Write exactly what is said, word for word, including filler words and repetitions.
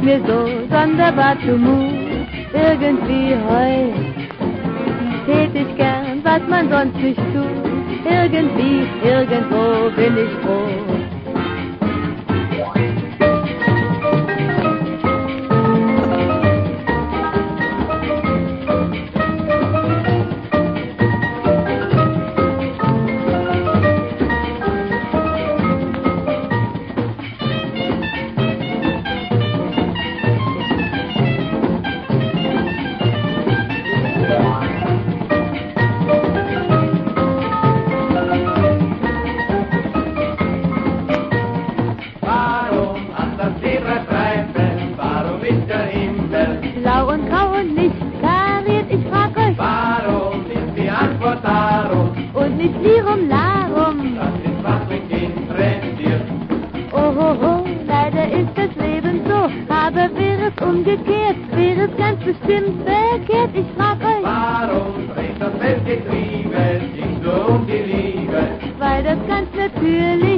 mir so sonderbar zumut. Irgendwie heu tät ich gern, was man sonst nicht tut. Irgendwie, irgendwo bin ich froh. Blau und grau und nicht kariert, ich frag euch, Warum ist die Antwort darum? und nicht lirum larum. Das ist, was mich interessiert. Oh, ho, ho, leider ist das Leben so, aber wäre es umgekehrt, wäre es ganz bestimmt verkehrt, ich frag euch, Warum dreht das Weltgetriebe sich so um die Liebe? weil das ganz natürlich